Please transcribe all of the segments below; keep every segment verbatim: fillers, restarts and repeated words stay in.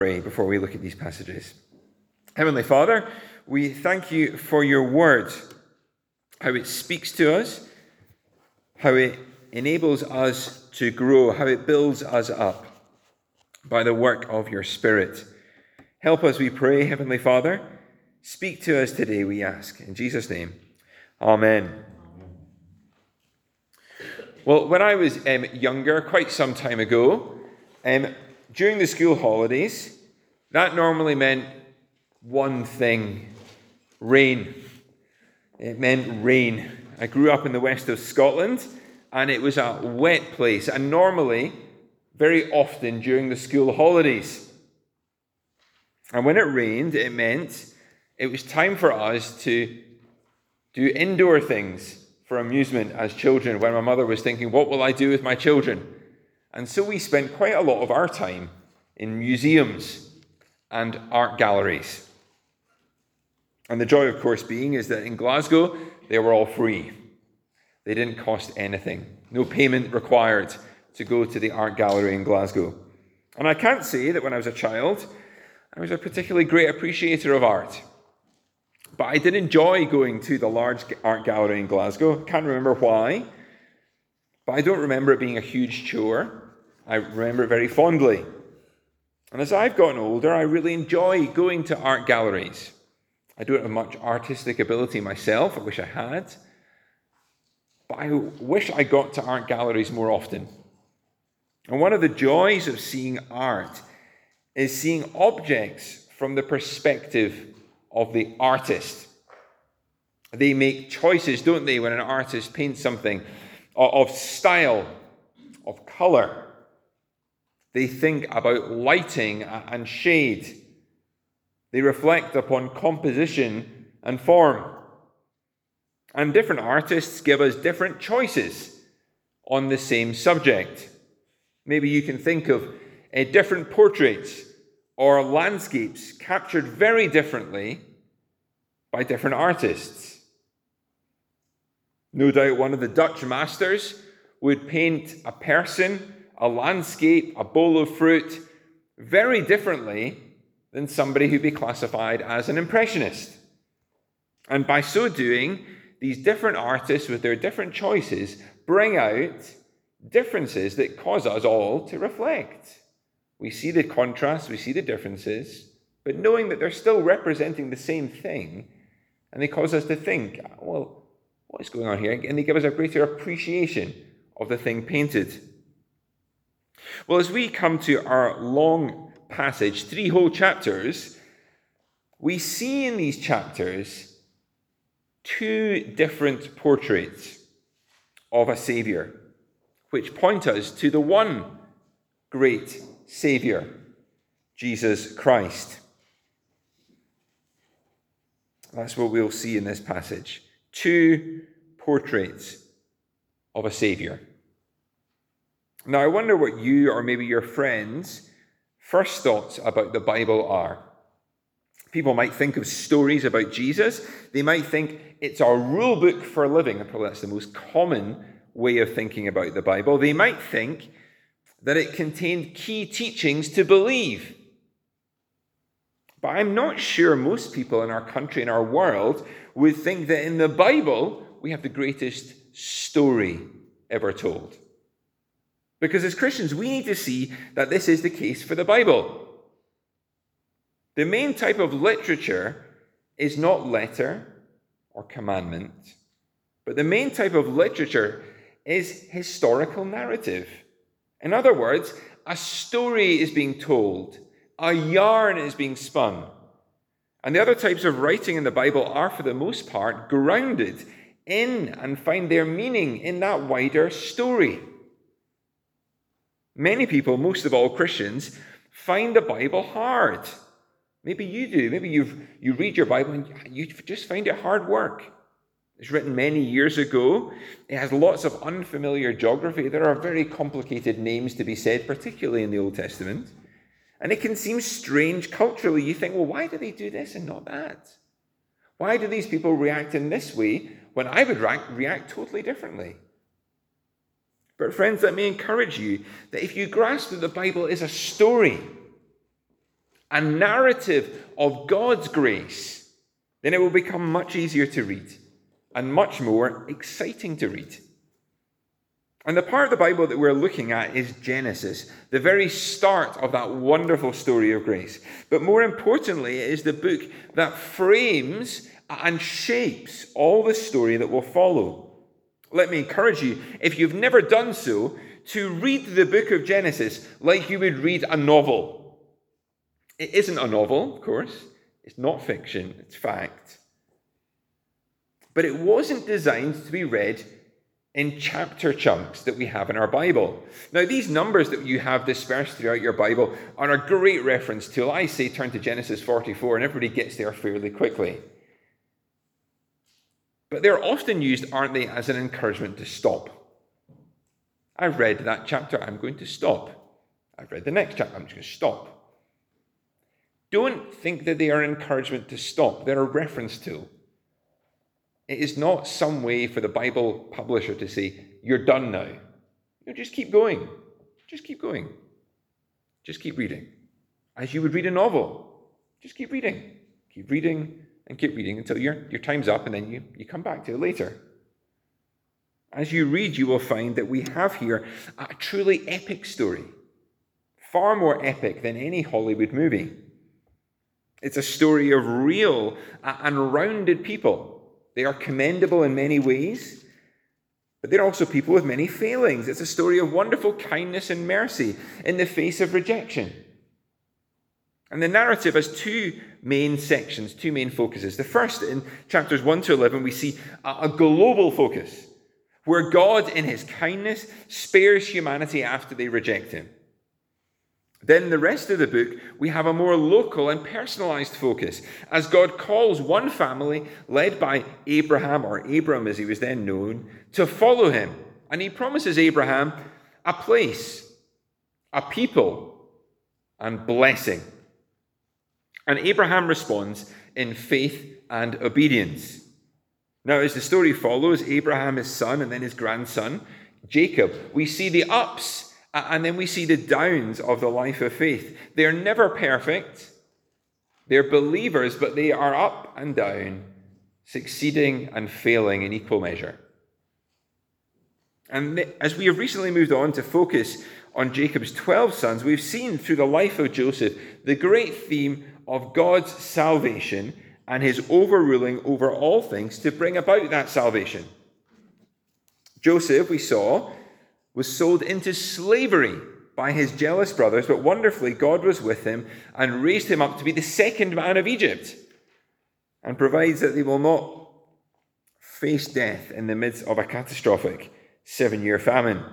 Pray before we look at these passages. Heavenly Father, we thank you for your word, how it speaks to us, how it enables us to grow, how it builds us up by the work of your Spirit. Help us, we pray, Heavenly Father. Speak to us today, we ask. In Jesus' name, amen. Well, when I was um, younger, quite some time ago, um, during the school holidays, that normally meant one thing: rain. It meant rain. I grew up in the west of Scotland, and it was a wet place, and normally, very often during the school holidays. And when it rained, it meant it was time for us to do indoor things for amusement as children, when my mother was thinking, what will I do with my children? And so we spent quite a lot of our time in museums and art galleries. And the joy, of course, being is that in Glasgow, they were all free. They didn't cost anything. No payment required to go to the art gallery in Glasgow. And I can't say that when I was a child, I was a particularly great appreciator of art. But I did enjoy going to the large art gallery in Glasgow. I can't remember why, but I don't remember it being a huge chore. I remember it very fondly. And as I've gotten older, I really enjoy going to art galleries. I don't have much artistic ability myself. I wish I had. But I wish I got to art galleries more often. And one of the joys of seeing art is seeing objects from the perspective of the artist. They make choices, don't they, when an artist paints something, of style, of colour. They think about lighting and shade. They reflect upon composition and form. And different artists give us different choices on the same subject. Maybe you can think of uh, different portraits or landscapes captured very differently by different artists. No doubt one of the Dutch masters would paint a person, a landscape, a bowl of fruit, very differently than somebody who'd be classified as an impressionist. And by so doing, these different artists with their different choices bring out differences that cause us all to reflect. We see the contrasts, we see the differences, but knowing that they're still representing the same thing, and they cause us to think, well, what is going on here? And they give us a greater appreciation of the thing painted. Well, as we come to our long passage, three whole chapters, we see in these chapters two different portraits of a Saviour, which point us to the one great Saviour, Jesus Christ. That's what we'll see in this passage. Two portraits of a Saviour. Now, I wonder what you or maybe your friends' first thoughts about the Bible are. People might think of stories about Jesus. They might think it's our rule book for living. And probably that's the most common way of thinking about the Bible. They might think that it contained key teachings to believe. But I'm not sure most people in our country, in our world, would think that in the Bible we have the greatest story ever told. Because as Christians, we need to see that this is the case for the Bible. The main type of literature is not letter or commandment, but the main type of literature is historical narrative. In other words, a story is being told, a yarn is being spun. And the other types of writing in the Bible are, for the most part, grounded in and find their meaning in that wider story. Many people, most of all Christians, find the Bible hard. Maybe you do. Maybe you've, you read your Bible and you just find it hard work. It's written many years ago. It has lots of unfamiliar geography. There are very complicated names to be said, particularly in the Old Testament. And it can seem strange culturally. You think, well, why do they do this and not that? Why do these people react in this way when I would react, react totally differently? But friends, let me encourage you that if you grasp that the Bible is a story, a narrative of God's grace, then it will become much easier to read and much more exciting to read. And the part of the Bible that we're looking at is Genesis, the very start of that wonderful story of grace. But more importantly, it is the book that frames and shapes all the story that will follow. Let me encourage you, if you've never done so, to read the book of Genesis like you would read a novel. It isn't a novel, of course. It's not fiction, it's fact. But it wasn't designed to be read in chapter chunks that we have in our Bible. Now, these numbers that you have dispersed throughout your Bible are a great reference tool. I say turn to Genesis forty-four, and everybody gets there fairly quickly. But they're often used, aren't they, as an encouragement to stop. I've read that chapter, I'm going to stop. I've read the next chapter, I'm just going to stop. Don't think that they are an encouragement to stop. They're a reference tool. It is not some way for the Bible publisher to say, you're done now. You just keep going. Just keep going. Just keep reading. As you would read a novel. Just keep reading. Keep reading and keep reading until your, your time's up, and then you, you come back to it later. As you read, you will find that we have here a truly epic story. Far more epic than any Hollywood movie. It's a story of real and rounded people. They are commendable in many ways, but they're also people with many failings. It's a story of wonderful kindness and mercy in the face of rejection. And the narrative has two main sections, two main focuses. The first, in chapters one to eleven, we see a global focus, where God, in his kindness, spares humanity after they reject him. Then in the rest of the book, we have a more local and personalized focus, as God calls one family, led by Abraham, or Abram as he was then known, to follow him. And he promises Abraham a place, a people, and blessing. And Abraham responds in faith and obedience. Now, as the story follows, Abraham, his son, and then his grandson, Jacob, we see the ups and then we see the downs of the life of faith. They're never perfect. They're believers, but they are up and down, succeeding and failing in equal measure. And as we have recently moved on to focus on Jacob's twelve sons, we've seen through the life of Joseph the great theme of God's salvation and his overruling over all things to bring about that salvation. Joseph, we saw, was sold into slavery by his jealous brothers, but wonderfully God was with him and raised him up to be the second man of Egypt, and provides that they will not face death in the midst of a catastrophic seven-year famine.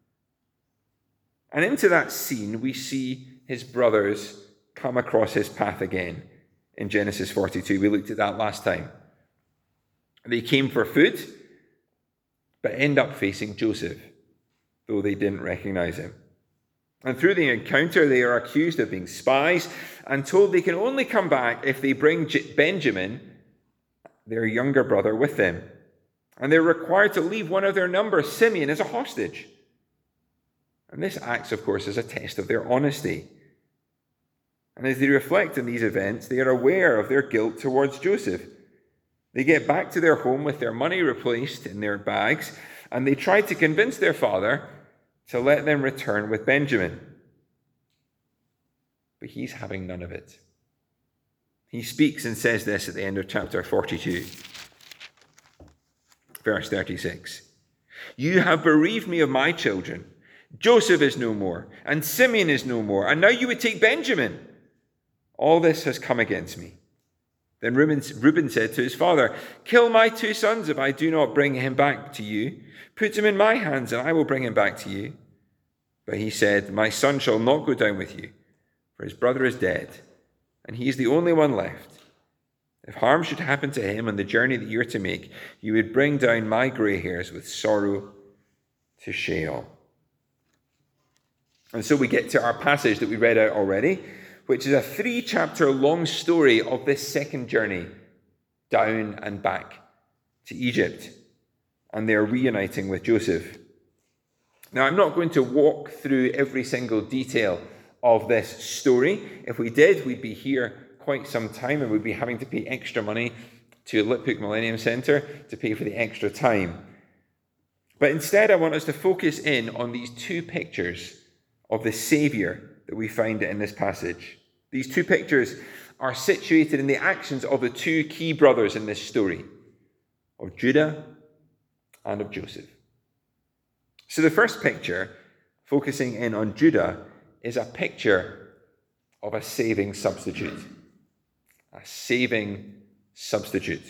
And into that scene, we see his brothers come across his path again in Genesis forty-two. We looked at that last time. They came for food, but end up facing Joseph, though they didn't recognize him. And through the encounter, they are accused of being spies and told they can only come back if they bring Benjamin, their younger brother, with them. And they're required to leave one of their number, Simeon, as a hostage. And this acts, of course, as a test of their honesty. And as they reflect on these events, they are aware of their guilt towards Joseph. They get back to their home with their money replaced in their bags, and they try to convince their father to let them return with Benjamin. But he's having none of it. He speaks and says this at the end of chapter forty-two, verse thirty-six. You have bereaved me of my children. Joseph is no more, and Simeon is no more, and now you would take Benjamin. All this has come against me. Then Reuben, Reuben said to his father, kill my two sons if I do not bring him back to you. Put him in my hands, and I will bring him back to you. But he said, my son shall not go down with you, for his brother is dead, and he is the only one left. If harm should happen to him on the journey that you're to make, you would bring down my grey hairs with sorrow to Sheol. And so we get to our passage that we read out already, which is a three-chapter long story of this second journey down and back to Egypt. And they're reuniting with Joseph. Now, I'm not going to walk through every single detail of this story. If we did, we'd be here quite some time and we'd be having to pay extra money to Litpook Millennium Centre to pay for the extra time. But instead, I want us to focus in on these two pictures of the Saviour that we find in this passage. These two pictures are situated in the actions of the two key brothers in this story, of Judah and of Joseph. So the first picture, focusing in on Judah, is a picture of a saving substitute. A saving substitute.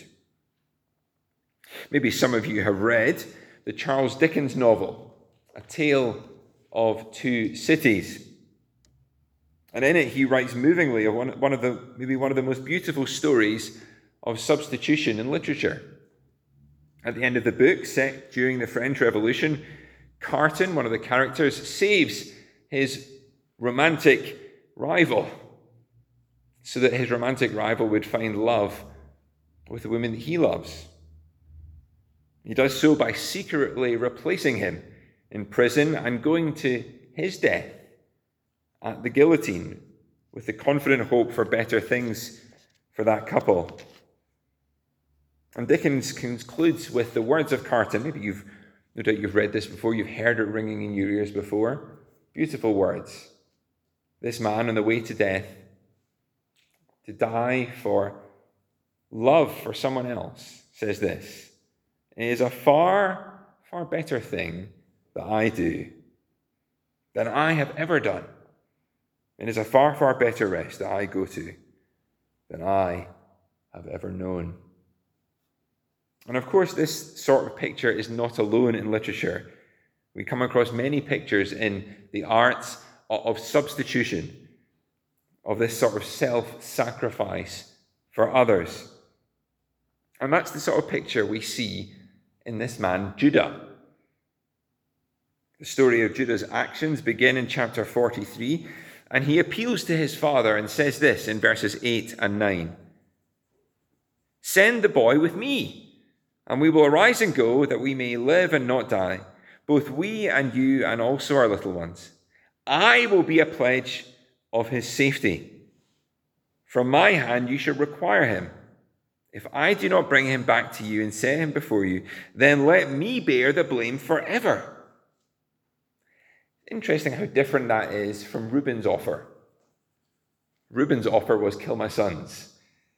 Maybe some of you have read the Charles Dickens novel, A Tale of Two Cities. And in it, he writes movingly of one, one of the maybe one of the most beautiful stories of substitution in literature. At the end of the book, set during the French Revolution, Carton, one of the characters, saves his romantic rival so that his romantic rival would find love with the woman that he loves. He does so by secretly replacing him in prison and going to his death at the guillotine with the confident hope for better things for that couple. And Dickens concludes with the words of Carton. Maybe you've, no doubt you've read this before, you've heard it ringing in your ears before. Beautiful words. This man on the way to death, to die for love for someone else, says this: "It is a far, far better thing that I do than I have ever done. It is a far, far better rest that I go to than I have ever known." And of course, this sort of picture is not alone in literature. We come across many pictures in the arts of substitution, of this sort of self-sacrifice for others. And that's the sort of picture we see in this man, Judah. The story of Judah's actions begin in chapter forty-three, and he appeals to his father and says this in verses eight and nine. "Send the boy with me, and we will arise and go, that we may live and not die, both we and you and also our little ones. I will be a pledge of his safety. From my hand you shall require him. If I do not bring him back to you and set him before you, then let me bear the blame forever." Interesting how different that is from Reuben's offer. Reuben's offer was, "Kill my sons."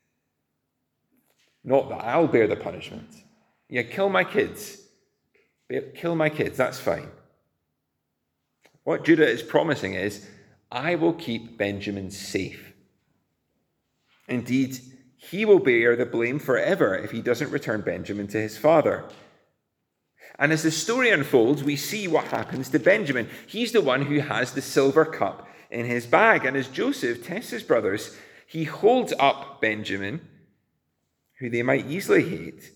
Not that I'll bear the punishment. Yeah, kill my kids. Kill my kids, that's fine. What Judah is promising is, I will keep Benjamin safe. Indeed, he will bear the blame forever if he doesn't return Benjamin to his father. And as the story unfolds, we see what happens to Benjamin. He's the one who has the silver cup in his bag. And as Joseph tests his brothers, he holds up Benjamin, who they might easily hate,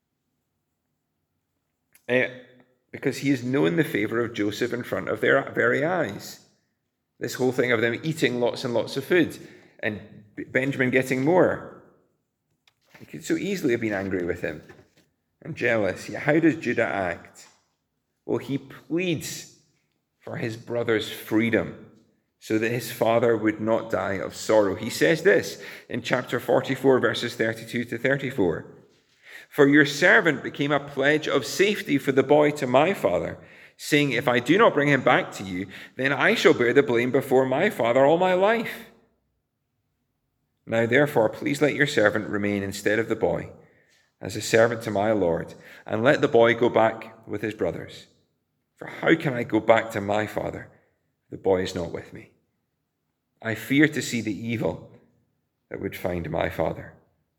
uh, because he has known the favor of Joseph in front of their very eyes. This whole thing of them eating lots and lots of food and Benjamin getting more. He could so easily have been angry with him and jealous. Yet how does Judah act? Well, he pleads for his brother's freedom so that his father would not die of sorrow. He says this in chapter forty-four, verses thirty-two to thirty-four. "For your servant became a pledge of safety for the boy to my father, saying, if I do not bring him back to you, then I shall bear the blame before my father all my life. Now therefore, please let your servant remain instead of the boy, as a servant to my Lord, and let the boy go back with his brothers. For how can I go back to my father if the boy is not with me? I fear to see the evil that would find my father."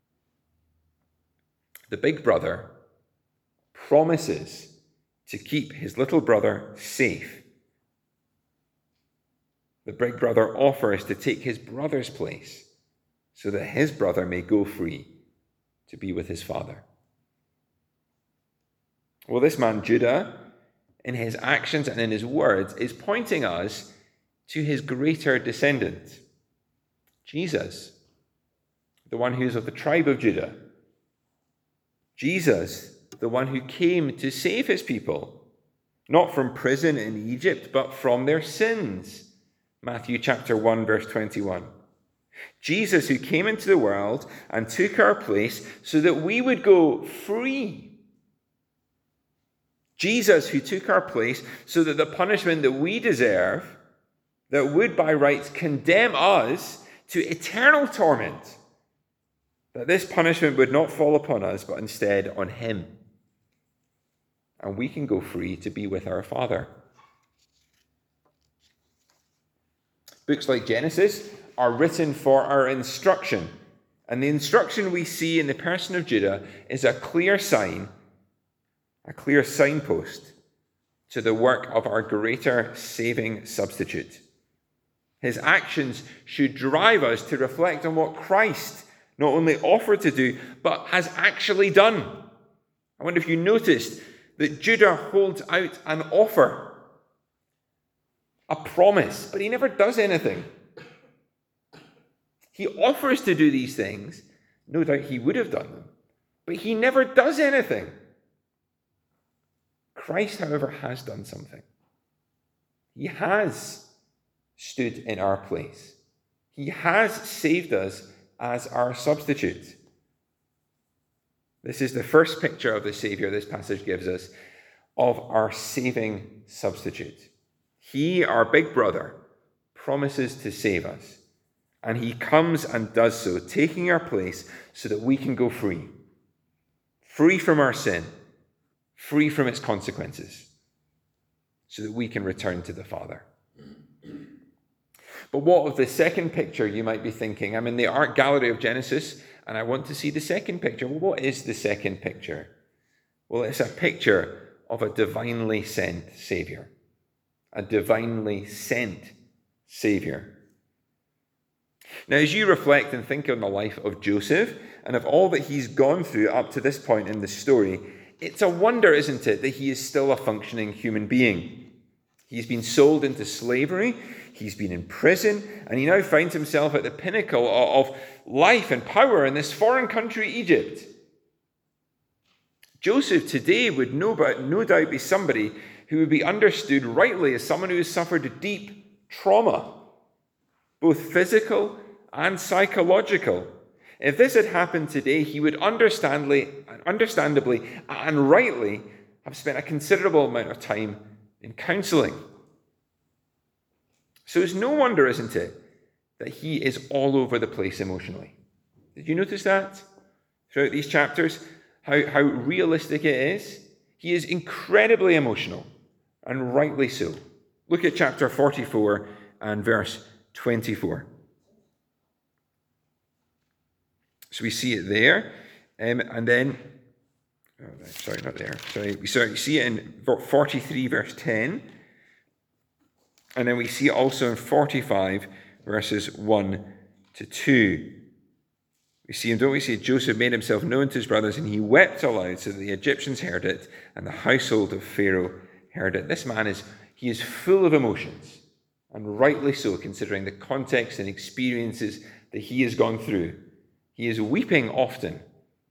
The big brother promises to keep his little brother safe. The big brother offers to take his brother's place so that his brother may go free to be with his father. Well, this man Judah, in his actions and in his words, is pointing us to his greater descendant, Jesus, the one who is of the tribe of Judah. Jesus, the one who came to save his people, not from prison in Egypt, but from their sins, Matthew chapter one, verse twenty-one. Jesus, who came into the world and took our place so that we would go free. Jesus, who took our place so that the punishment that we deserve, that would by rights condemn us to eternal torment, that this punishment would not fall upon us, but instead on him. And we can go free to be with our Father. Books like Genesis are written for our instruction. And the instruction we see in the person of Judah is a clear sign, a clear signpost to the work of our greater saving substitute. His actions should drive us to reflect on what Christ not only offered to do, but has actually done. I wonder if you noticed that Judah holds out an offer, a promise, but he never does anything. He offers to do these things. No doubt he would have done them, but he never does anything. Christ, however, has done something. He has stood in our place. He has saved us as our substitute. This is the first picture of the Savior this passage gives us, of our saving substitute. He, our big brother, promises to save us. And he comes and does so, taking our place so that we can go free. Free from our sin. Free from its consequences. So that we can return to the Father. But what of the second picture, you might be thinking? I'm in the art gallery of Genesis, and I want to see the second picture. Well, what is the second picture? Well, it's a picture of a divinely sent Savior. A divinely sent Savior. Now, as you reflect and think on the life of Joseph and of all that he's gone through up to this point in the story, it's a wonder, isn't it, that he is still a functioning human being. He's been sold into slavery, he's been in prison, and he now finds himself at the pinnacle of life and power in this foreign country, Egypt. Joseph today would no doubt be somebody who would be understood rightly as someone who has suffered deep trauma, both physical and psychological. If this had happened today, he would understandably, understandably and rightly have spent a considerable amount of time in counseling. So it's no wonder, isn't it, that he is all over the place emotionally. Did you notice that throughout these chapters? How, how realistic it is? He is incredibly emotional, and rightly so. Look at chapter forty-four and verse twenty-four. So we see it there, um, and then, oh, sorry, not there. Sorry, we sorry, see it in forty-three, verse ten, and then we see it also in forty-five, verses one to two. We see him, don't we see? Joseph made himself known to his brothers, and he wept aloud so that the Egyptians heard it, and the household of Pharaoh heard it. This man is, he is full of emotions, and rightly so, considering the context and experiences that he has gone through. He is weeping often.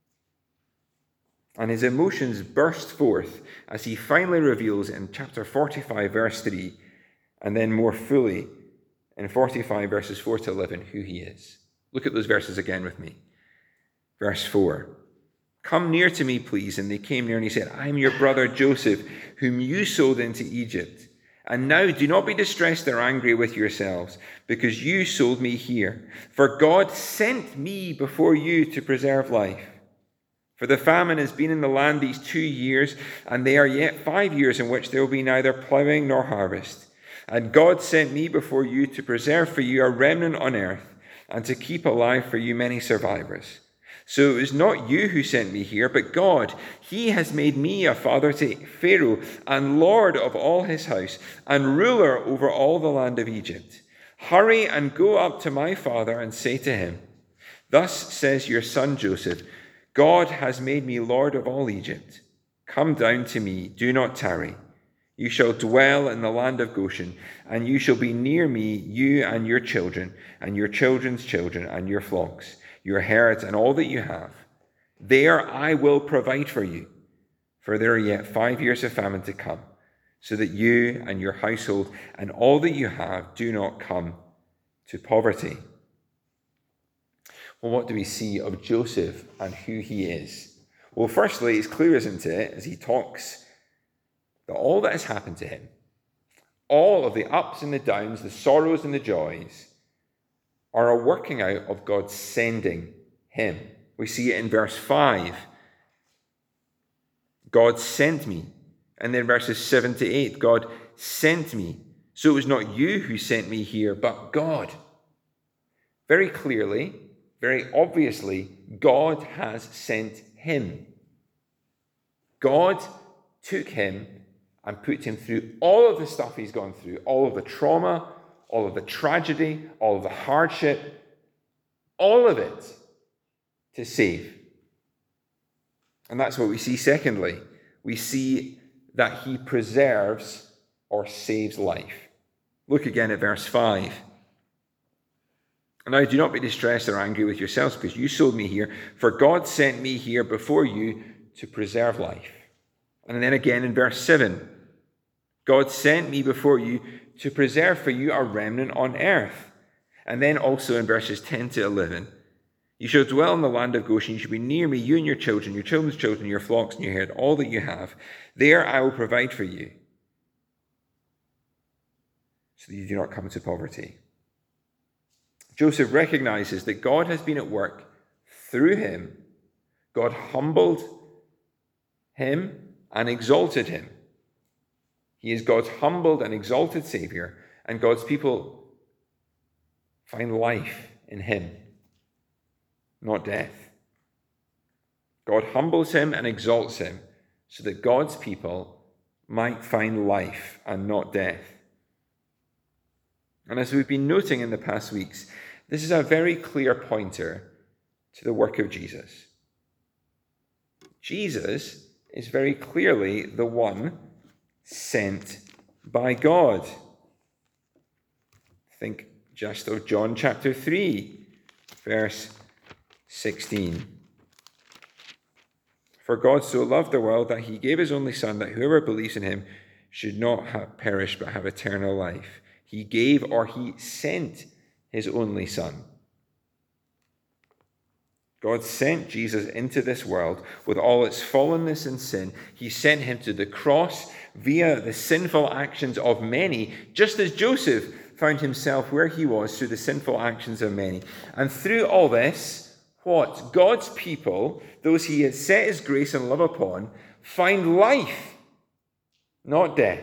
And his emotions burst forth as he finally reveals in chapter forty-five, verse three, and then more fully in forty-five, verses four to eleven, who he is. Look at those verses again with me. Verse four. Come near to me, please. And they came near, and he said, I am your brother Joseph, whom you sold into Egypt. And now do not be distressed or angry with yourselves, because you sold me here. For God sent me before you to preserve life. For the famine has been in the land these two years, and they are yet five years in which there will be neither plowing nor harvest. And God sent me before you to preserve for you a remnant on earth, and to keep alive for you many survivors. So it was not you who sent me here, but God. He has made me a father to Pharaoh, and lord of all his house, and ruler over all the land of Egypt. Hurry and go up to my father and say to him, Thus says your son Joseph, God has made me lord of all Egypt. Come down to me, do not tarry. You shall dwell in the land of Goshen, and you shall be near me, you and your children, and your children's children, and your flocks, your herds, and all that you have. There I will provide for you, for there are yet five years of famine to come, so that you and your household and all that you have do not come to poverty. Well, what do we see of Joseph and who he is? Well, firstly, it's clear, isn't it, as he talks, that all that has happened to him, all of the ups and the downs, the sorrows and the joys, are a working out of God sending him. We see it in verse five. God sent me. And then verses seven to eight, God sent me. So it was not you who sent me here, but God. Very clearly, very obviously, God has sent him. God took him and put him through all of the stuff he's gone through, all of the trauma, all of the tragedy, all of the hardship, all of it to save. And that's what we see secondly. We see that he preserves or saves life. Look again at verse five. Now do not be distressed or angry with yourselves because you sold me here, for God sent me here before you to preserve life. And then again in verse seven, God sent me before you to preserve for you a remnant on earth. And then also in verses ten to eleven, you shall dwell in the land of Goshen. You shall be near me, you and your children, your children's children, your flocks and your herd, all that you have. There I will provide for you, so that you do not come into poverty. Joseph recognizes that God has been at work through him. God humbled him and exalted him. He is God's humbled and exalted Savior, and God's people find life in him, not death. God humbles him and exalts him so that God's people might find life and not death. And as we've been noting in the past weeks, this is a very clear pointer to the work of Jesus. Jesus is very clearly the one sent by God. Think just of John chapter three, verse sixteen. For God so loved the world that he gave his only Son, that whoever believes in him should not have perished but have eternal life. He gave, or he sent, his only Son. God sent Jesus into this world with all its fallenness and sin. He sent him to the cross via the sinful actions of many, just as Joseph found himself where he was through the sinful actions of many. And through all this, what? God's people, those he has set his grace and love upon, find life, not death.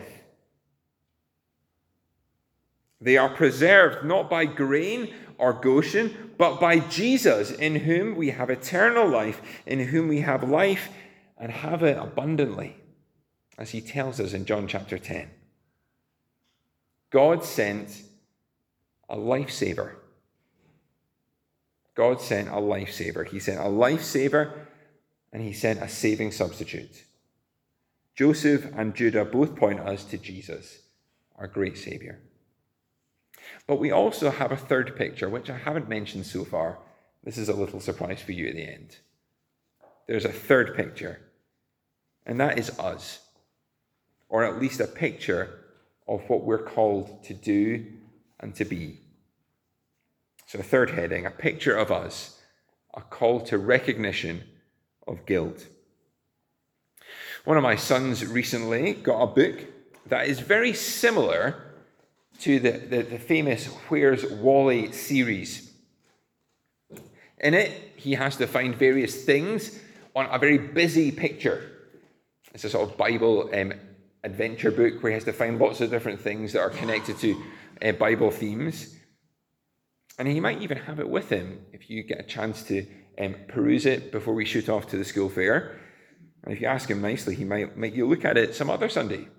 They are preserved not by grain or Goshen, but by Jesus, in whom we have eternal life, in whom we have life and have it abundantly, as he tells us in John chapter ten. God sent a lifesaver. God sent a lifesaver. He sent a lifesaver and he sent a saving substitute. Joseph and Judah both point us to Jesus, our great Savior. But we also have a third picture, which I haven't mentioned so far. This is a little surprise for you at the end. There's a third picture, and that is us, or at least a picture of what we're called to do and to be. So a third heading, a picture of us, a call to recognition of guilt. One of my sons recently got a book that is very similar to the, the, the famous Where's Wally series. In it, he has to find various things on a very busy picture. It's a sort of Bible um, adventure book where he has to find lots of different things that are connected to uh, Bible themes. And he might even have it with him if you get a chance to um, peruse it before we shoot off to the school fair. And if you ask him nicely, he might make you look at it some other Sunday.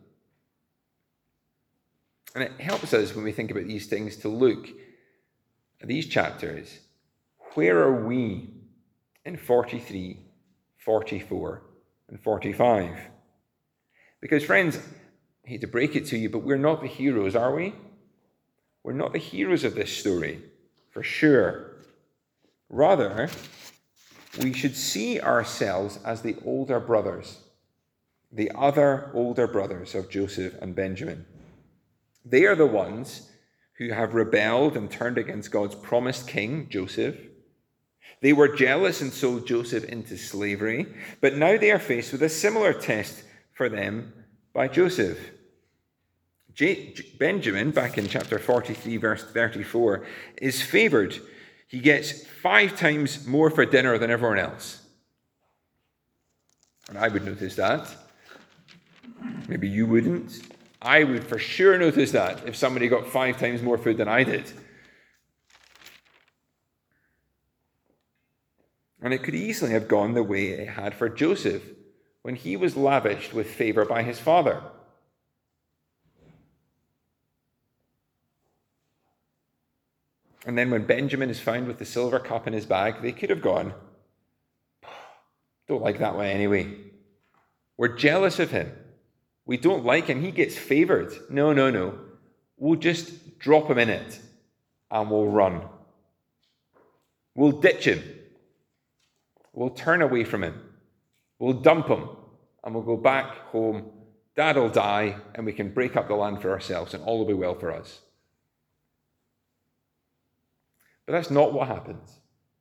And it helps us when we think about these things to look at these chapters. Where are we in forty-three, forty-four, and forty-five? Because friends, I hate to break it to you, but we're not the heroes, are we? We're not the heroes of this story, for sure. Rather, we should see ourselves as the older brothers. the other older brothers of Joseph and Benjamin. They are the ones who have rebelled and turned against God's promised king, Joseph. They were jealous and sold Joseph into slavery, but now they are faced with a similar test for them by Joseph. J- Benjamin, back in chapter forty-three, verse thirty-four, is favored. He gets five times more for dinner than everyone else. And I would notice that. Maybe you wouldn't. I would for sure notice that if somebody got five times more food than I did. And it could easily have gone the way it had for Joseph when he was lavished with favor by his father. And then when Benjamin is found with the silver cup in his bag, they could have gone, don't like that one anyway. We're jealous of him. We don't like him. He gets favored. No, no, no. We'll just drop him in it and we'll run. We'll ditch him. We'll turn away from him. We'll dump him and we'll go back home. Dad will die and we can break up the land for ourselves and all will be well for us. But that's not what happens.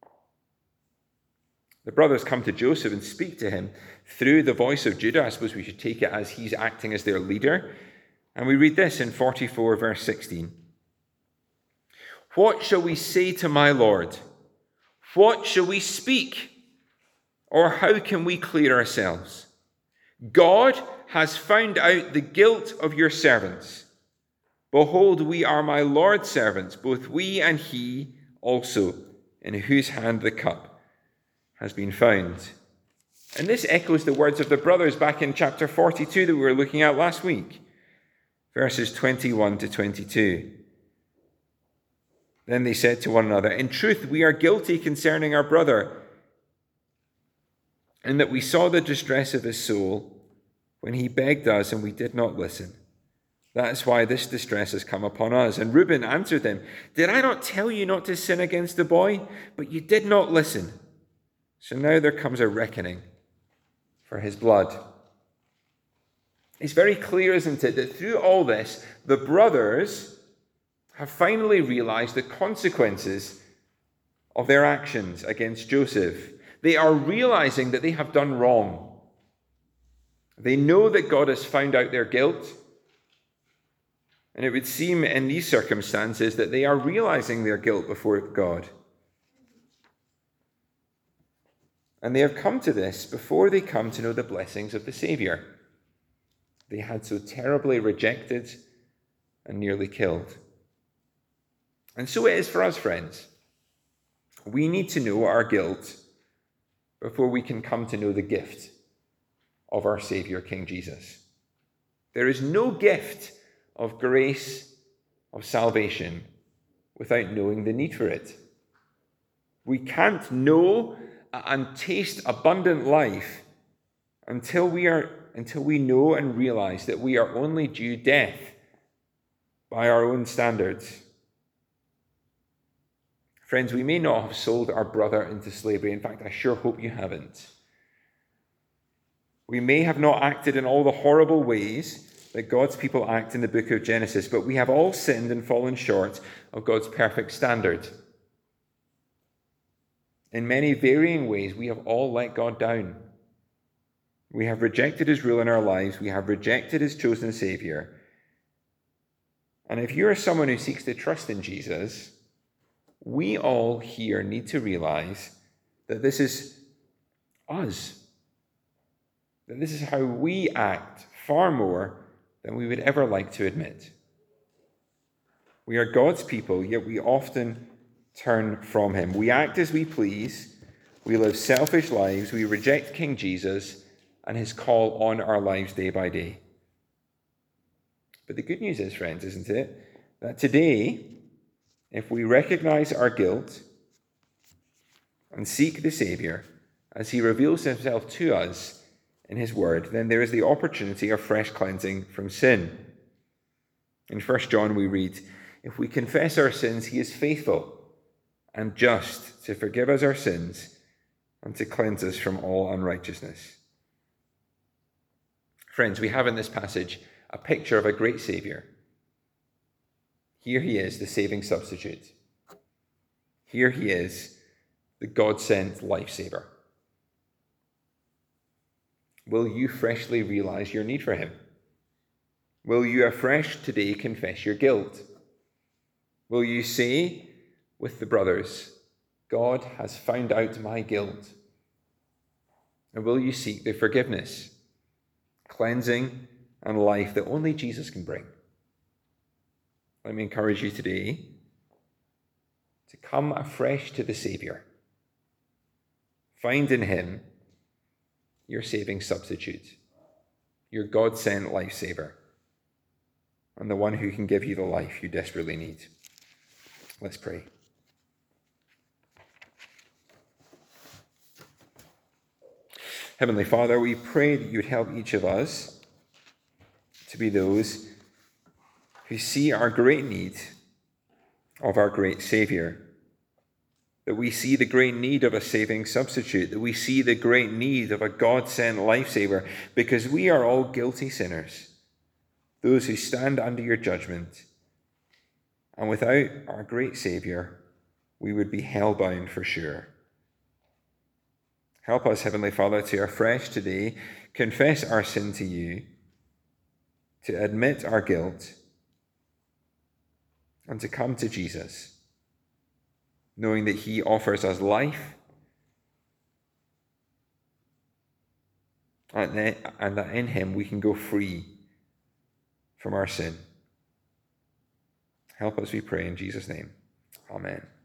The brothers come to Joseph and speak to him through the voice of Judah. I suppose we should take it as he's acting as their leader. And we read this in forty-four, verse sixteen. What shall we say to my Lord? What shall we speak? Or how can we clear ourselves? God has found out the guilt of your servants. Behold, we are my Lord's servants, both we and he also, in whose hand the cup has been found. And this echoes the words of the brothers back in chapter forty-two that we were looking at last week, verses twenty-one to twenty-two. Then they said to one another, in truth, we are guilty concerning our brother, in that we saw the distress of his soul when he begged us and we did not listen. That is why this distress has come upon us. And Reuben answered them, did I not tell you not to sin against the boy? But you did not listen. So now there comes a reckoning for his blood. It's very clear, isn't it, that through all this, the brothers have finally realized the consequences of their actions against Joseph. They are realizing that they have done wrong. They know that God has found out their guilt. And it would seem in these circumstances that they are realizing their guilt before God. And they have come to this before they come to know the blessings of the Savior they had so terribly rejected and nearly killed. And so it is for us, friends. We need to know our guilt before we can come to know the gift of our Savior, King Jesus. There is no gift of grace, of salvation, without knowing the need for it. We can't know and taste abundant life until we are until we know and realize that we are only due death by our own standards. Friends, we may not have sold our brother into slavery. In fact, I sure hope you haven't. We may have not acted in all the horrible ways that God's people act in the book of Genesis, but we have all sinned and fallen short of God's perfect standard. In many varying ways, we have all let God down. We have rejected his rule in our lives. We have rejected his chosen Savior. And if you're someone who seeks to trust in Jesus, we all here need to realize that this is us. That this is how we act far more than we would ever like to admit. We are God's people, yet we often turn from him. We act as we please. We live selfish lives. We reject King Jesus and his call on our lives day by day. But the good news is, friends, isn't it, that today, if we recognize our guilt and seek the Savior as he reveals himself to us in his word, then there is the opportunity of fresh cleansing from sin. In First John we read, if we confess our sins, he is faithful and just to forgive us our sins and to cleanse us from all unrighteousness. Friends, we have in this passage a picture of a great Saviour. Here he is, the saving substitute. Here he is, the God-sent lifesaver. Will you freshly realize your need for him? Will you afresh today confess your guilt? Will you say with the brothers, God has found out my guilt? And will you seek the forgiveness, cleansing, and life that only Jesus can bring? Let me encourage you today to come afresh to the Saviour. Find in him your saving substitute, your God-sent lifesaver, and the one who can give you the life you desperately need. Let's pray. Heavenly Father, we pray that you would help each of us to be those who see our great need of our great Saviour, that we see the great need of a saving substitute, that we see the great need of a God-sent lifesaver, because we are all guilty sinners, those who stand under your judgment. And without our great Saviour, we would be hell-bound for sure. Help us, Heavenly Father, to afresh today confess our sin to you, to admit our guilt, and to come to Jesus, knowing that he offers us life, and that in him we can go free from our sin. Help us, we pray, in Jesus' name. Amen.